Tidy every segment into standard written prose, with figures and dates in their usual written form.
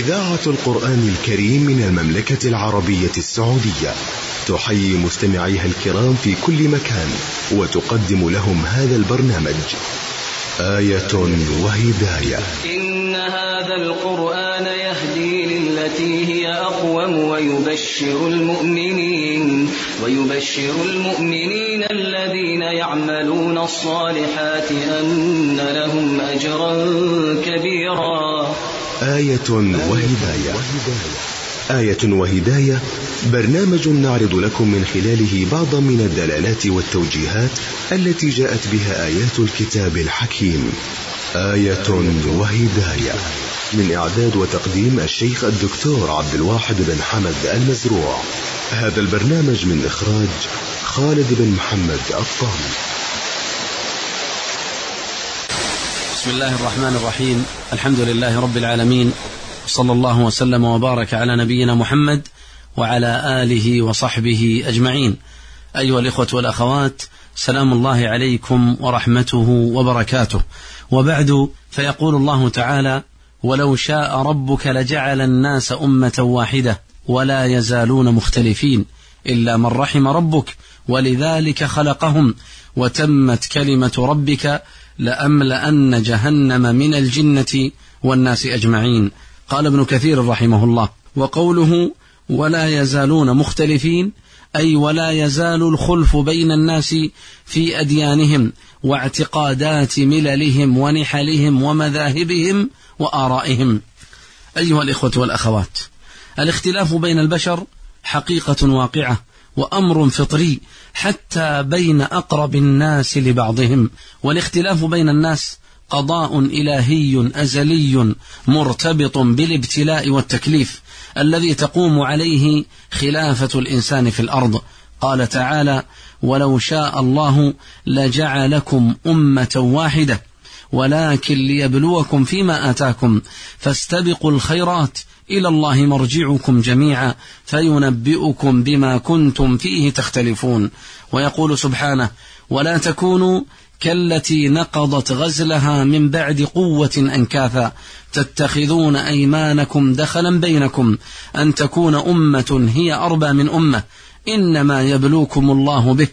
إذاعة القرآن الكريم من المملكة العربية السعودية تحيي مستمعيها الكرام في كل مكان وتقدم لهم هذا البرنامج آية وهداية. إن هذا القرآن يهدي للتي هي أقوم ويبشر المؤمنين الذين يعملون الصالحات أن لهم أجرا كبيرا. آية وهداية. آية وهداية برنامج نعرض لكم من خلاله بعضا من الدلالات والتوجيهات التي جاءت بها آيات الكتاب الحكيم. آية وهداية من إعداد وتقديم الشيخ الدكتور عبد الواحد بن حمد المزروع. هذا البرنامج من إخراج خالد بن محمد الطامي. بسم الله الرحمن الرحيم. الحمد لله رب العالمين، صلى الله وسلم وبارك على نبينا محمد وعلى آله وصحبه أجمعين. أيها الإخوة والأخوات، سلام الله عليكم ورحمته وبركاته. وبعد، فيقول الله تعالى: ولو شاء ربك لجعل الناس أمة واحدة ولا يزالون مختلفين إلا من رحم ربك ولذلك خلقهم وتمت كلمة ربك لأملأن جهنم من الجنة والناس أجمعين. قال ابن كثير رحمه الله: وقوله ولا يزالون مختلفين أي ولا يزال الخلف بين الناس في أديانهم واعتقادات مللهم ونحلهم ومذاهبهم وآرائهم. أيها الإخوة والأخوات، الاختلاف بين البشر حقيقة واقعة وأمر فطري حتى بين أقرب الناس لبعضهم، والاختلاف بين الناس قضاء إلهي أزلي مرتبط بالابتلاء والتكليف الذي تقوم عليه خلافة الإنسان في الأرض. قال تعالى: ولو شاء الله لجعلكم أمة واحدة ولكن ليبلوكم فيما آتاكم فاستبقوا الخيرات إلى الله مرجعكم جميعا فينبئكم بما كنتم فيه تختلفون. ويقول سبحانه: ولا تكونوا كالتي نقضت غزلها من بعد قوة أنكاثا تتخذون أيمانكم دخلا بينكم أن تكون أمة هي أربى من أمة إنما يبلوكم الله به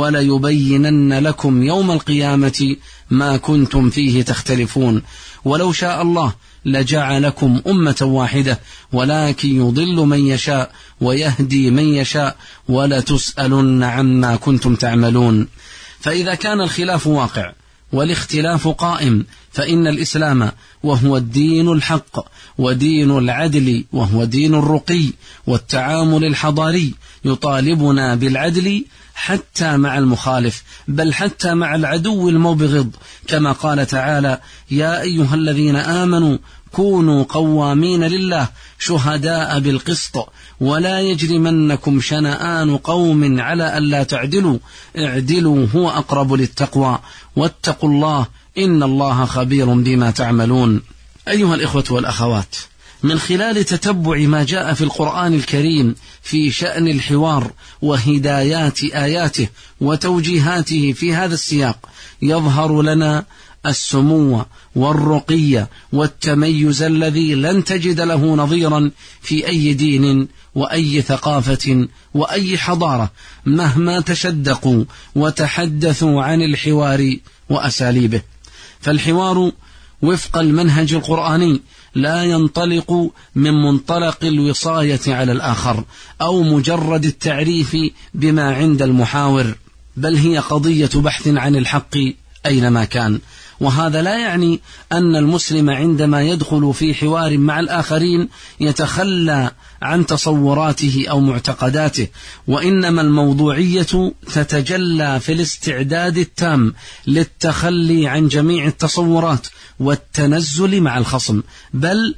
وليبينن لكم يوم القيامة ما كنتم فيه تختلفون. ولو شاء الله لجعلكم أمة واحدة ولكن يضل من يشاء ويهدي من يشاء ولتسألن عما كنتم تعملون. فإذا كان الخلاف واقع والاختلاف قائم فإن الإسلام وهو الدين الحق ودين العدل وهو دين الرقي والتعامل الحضاري يطالبنا بالعدل حتى مع المخالف، بل حتى مع العدو المبغض، كما قال تعالى: يا أيها الذين آمنوا كونوا قوامين لله شهداء بالقسط ولا يجرمنكم شنآن قوم على ألا تعدلوا اعدلوا هو أقرب للتقوى واتقوا الله إن الله خبير بما تعملون. أيها الإخوة والأخوات، من خلال تتبع ما جاء في القرآن الكريم في شأن الحوار وهدايات آياته وتوجيهاته في هذا السياق يظهر لنا السمو والرقي والتميز الذي لن تجد له نظيرا في أي دين وأي ثقافة وأي حضارة مهما تشدقوا وتحدثوا عن الحوار وأساليبه. فالحوار وفق المنهج القرآني لا ينطلق من منطلق الوصاية على الآخر أو مجرد التعريف بما عند المحاور، بل هي قضية بحث عن الحق أينما كان. وهذا لا يعني أن المسلم عندما يدخل في حوار مع الآخرين يتخلى عن تصوراته أو معتقداته، وإنما الموضوعية تتجلى في الاستعداد التام للتخلي عن جميع التصورات والتنزل مع الخصم، بل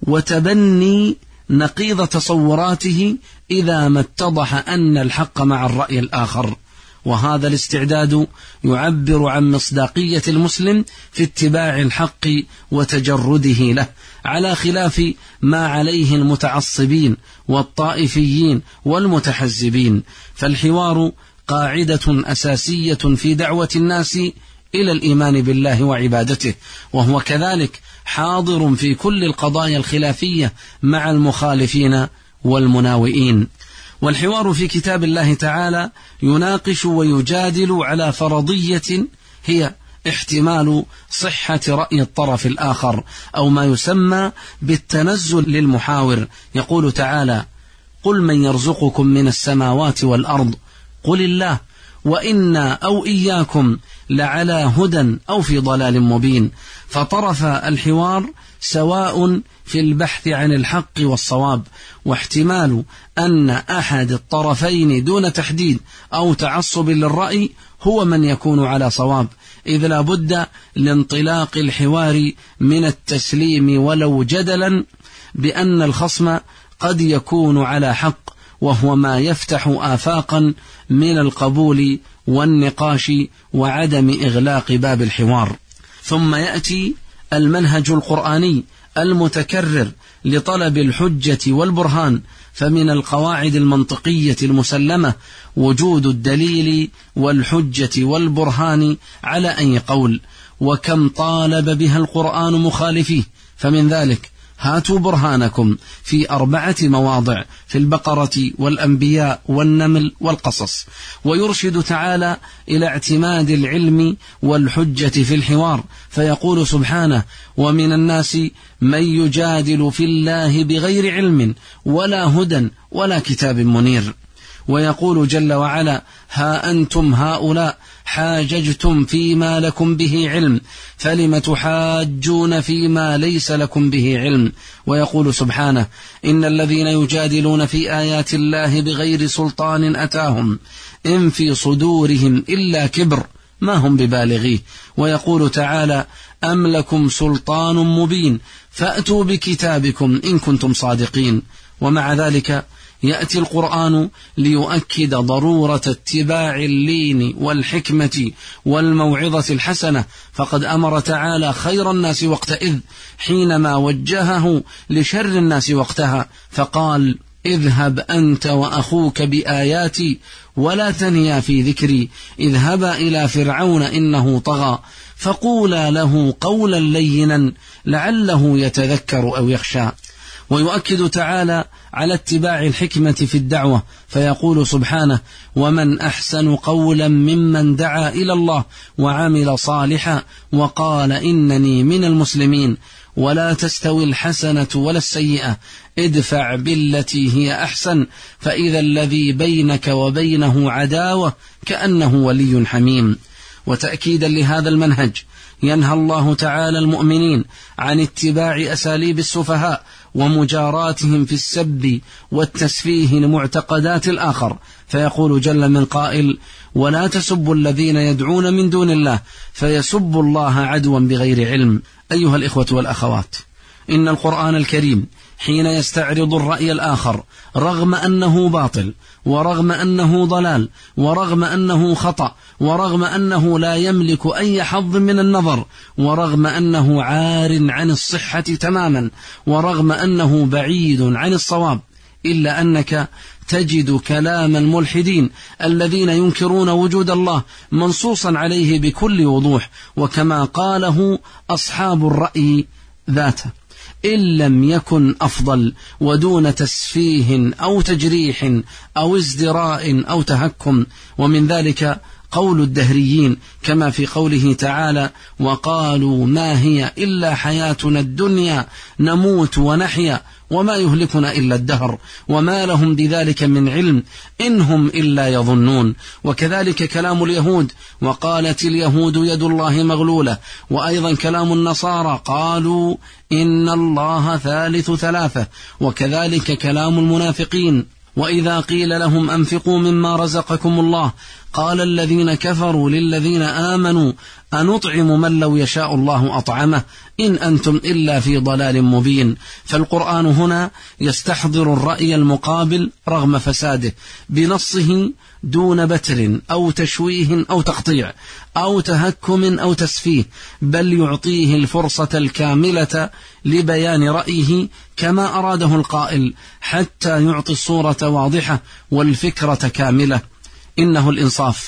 وتبني نقيض تصوراته إذا ما اتضح أن الحق مع الرأي الآخر. وهذا الاستعداد يعبر عن مصداقية المسلم في اتباع الحق وتجرده له، على خلاف ما عليه المتعصبين والطائفيين والمتحزبين. فالحوار قاعدة أساسية في دعوة الناس إلى الإيمان بالله وعبادته، وهو كذلك حاضر في كل القضايا الخلافية مع المخالفين والمناوئين. والحوار في كتاب الله تعالى يناقش ويجادل على فرضية هي احتمال صحة رأي الطرف الآخر، أو ما يسمى بالتنزل للمحاور. يقول تعالى: قل من يرزقكم من السماوات والأرض قل الله وإنا أو إياكم لعلى هدى أو في ضلال مبين. فطرف الحوار سواء في البحث عن الحق والصواب، واحتمال أن أحد الطرفين دون تحديد أو تعصب للرأي هو من يكون على صواب، إذ لا بد لانطلاق الحوار من التسليم ولو جدلا بأن الخصم قد يكون على حق، وهو ما يفتح آفاقا من القبول والنقاش وعدم إغلاق باب الحوار. ثم يأتي المنهج القرآني المتكرر لطلب الحجة والبرهان. فمن القواعد المنطقية المسلمة وجود الدليل والحجة والبرهان على أي قول، وكم طالب بها القرآن مخالفيه. فمن ذلك: هاتوا برهانكم في 4 مواضع في البقرة والأنبياء والنمل والقصص. ويرشد تعالى إلى اعتماد العلم والحجة في الحوار، فيقول سبحانه: ومن الناس من يجادل في الله بغير علم ولا هدى ولا كتاب منير. ويقول جل وعلا: ها أنتم هؤلاء حاججتم فيما لكم به علم فلم تحاجون فيما ليس لكم به علم. ويقول سبحانه: إن الذين يجادلون في آيات الله بغير سلطان أتاهم إن في صدورهم إلا كبر ما هم ببالغيه. ويقول تعالى: أم لكم سلطان مبين فأتوا بكتابكم إن كنتم صادقين. ومع ذلك يأتي القرآن ليؤكد ضرورة اتباع اللين والحكمة والموعظة الحسنة، فقد أمر تعالى خير الناس وقتئذ حينما وجهه لشر الناس وقتها، فقال: اذهب أنت وأخوك بآياتي ولا تنيا في ذكري، اذهبا إلى فرعون إنه طغى فقولا له قولا لينا لعله يتذكر أو يخشى. ويؤكد تعالى على اتباع الحكمة في الدعوة، فيقول سبحانه: ومن أحسن قولا ممن دعا إلى الله وعمل صالحا وقال إنني من المسلمين. ولا تستوي الحسنة ولا السيئة ادفع بالتي هي أحسن فإذا الذي بينك وبينه عداوة كأنه ولي حميم. وتأكيدا لهذا المنهج ينهى الله تعالى المؤمنين عن اتباع أساليب السفهاء ومجاراتهم في السب والتسفيه لمعتقدات الآخر، فيقول جل من قائل: ولا تسبوا الذين يدعون من دون الله فيسبوا الله عدوا بغير علم. أيها الإخوة والأخوات، إن القرآن الكريم حين يستعرض الرأي الآخر رغم أنه باطل ورغم أنه ضلال ورغم أنه خطأ ورغم أنه لا يملك أي حظ من النظر ورغم أنه عار عن الصحة تماما ورغم أنه بعيد عن الصواب، إلا أنك تجد كلام الملحدين الذين ينكرون وجود الله منصوصا عليه بكل وضوح، وكما قاله أصحاب الرأي ذاته: إن لم يكن أفضل، ودون تسفيه أو تجريح أو ازدراء أو تهكم. ومن ذلك قول الدهريين كما في قوله تعالى: وقالوا ما هي إلا حياتنا الدنيا نموت ونحيا وما يهلكنا إلا الدهر وما لهم بذلك من علم إنهم إلا يظنون. وكذلك كلام اليهود: وقالت اليهود يد الله مغلولة. وأيضا كلام النصارى: قالوا إن الله ثالث ثلاثة. وكذلك كلام المنافقين: وإذا قيل لهم أنفقوا مما رزقكم الله قال الذين كفروا للذين آمنوا أنطعم من لو يشاء الله أطعمه إن أنتم إلا في ضلال مبين. فالقرآن هنا يستحضر الرأي المقابل رغم فساده بنصه دون بتر أو تشويه أو تقطيع أو تهكم أو تسفيه، بل يعطيه الفرصة الكاملة لبيان رأيه كما أراده القائل حتى يعطي الصورة واضحة والفكرة كاملة. إنه الإنصاف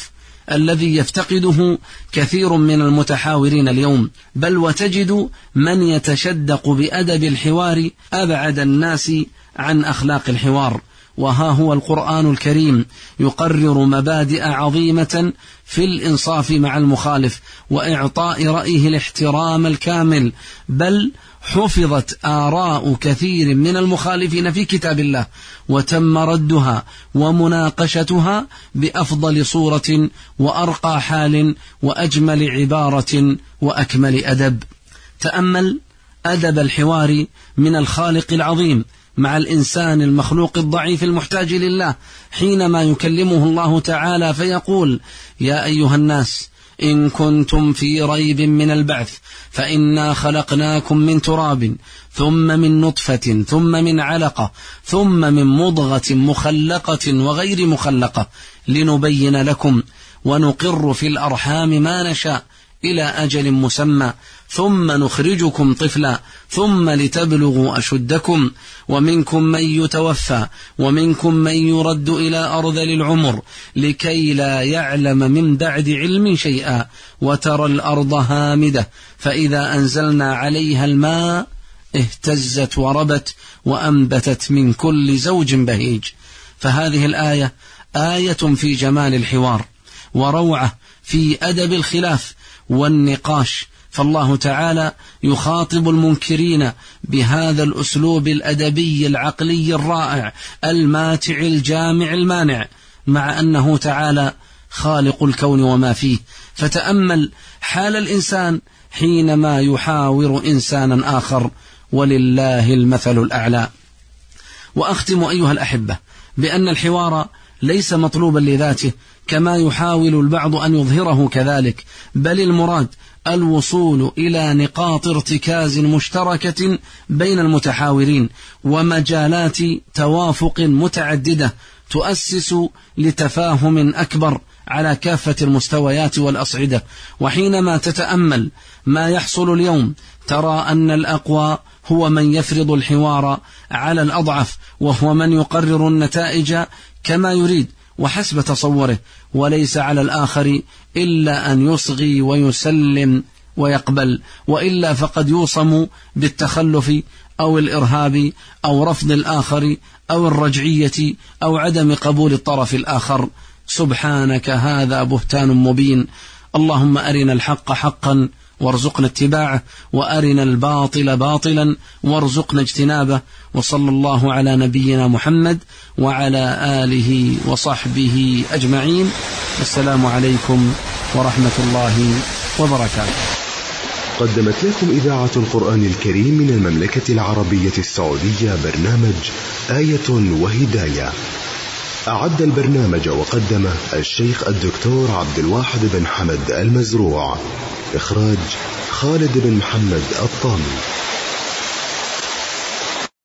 الذي يفتقده كثير من المتحاورين اليوم، بل وتجد من يتشدق بأدب الحوار أبعد الناس عن أخلاق الحوار. وها هو القرآن الكريم يقرر مبادئ عظيمة في الإنصاف مع المخالف وإعطاء رأيه الاحترام الكامل، بل حفظت آراء كثير من المخالفين في كتاب الله وتم ردها ومناقشتها بأفضل صورة وأرقى حال وأجمل عبارة وأكمل أدب. تأمل أدب الحوار من الخالق العظيم مع الإنسان المخلوق الضعيف المحتاج لله، حينما يكلمه الله تعالى فيقول: يا أيها الناس إن كنتم في ريب من البعث فإنا خلقناكم من تراب ثم من نطفة ثم من علقة ثم من مضغة مخلقة وغير مخلقة لنبين لكم ونقر في الأرحام ما نشاء إلى أجل مسمى ثم نخرجكم طفلا ثم لتبلغوا أشدكم ومنكم من يتوفى ومنكم من يرد إلى أرذل العمر لكي لا يعلم من بعد علم شيئا وترى الأرض هامدة فإذا أنزلنا عليها الماء اهتزت وربت وأنبتت من كل زوج بهيج. فهذه الآية آية في جمال الحوار وروعة في أدب الخلاف والنقاش، فالله تعالى يخاطب المنكرين بهذا الأسلوب الأدبي العقلي الرائع الماتع الجامع المانع، مع أنه تعالى خالق الكون وما فيه. فتأمل حال الإنسان حينما يحاور إنسانا آخر، ولله المثل الأعلى. وأختم أيها الأحبة بأن الحوار ليس مطلوبا لذاته كما يحاول البعض أن يظهره كذلك، بل المراد الوصول إلى نقاط ارتكاز مشتركة بين المتحاورين ومجالات توافق متعددة تؤسس لتفاهم أكبر على كافة المستويات والأصعدة. وحينما تتأمل ما يحصل اليوم ترى أن الأقوى هو من يفرض الحوار على الأضعف، وهو من يقرر النتائج كما يريد وحسب تصوره، وليس على الآخر إلا أن يصغي ويسلم ويقبل، وإلا فقد يوصم بالتخلف أو الإرهاب أو رفض الآخر أو الرجعية أو عدم قبول الطرف الآخر. سبحانك هذا بهتان مبين. اللهم أرنا الحق حقا وارزقنا اتباعه، وأرنا الباطل باطلا وارزقنا اجتنابه. وصلى الله على نبينا محمد وعلى آله وصحبه أجمعين. السلام عليكم ورحمة الله وبركاته. قدمت لكم إذاعة القرآن الكريم من المملكة العربية السعودية برنامج آية وهداية. أعد البرنامج وقدمه الشيخ الدكتور عبد الواحد بن حمد المزروع. إخراج خالد بن محمد الطامي.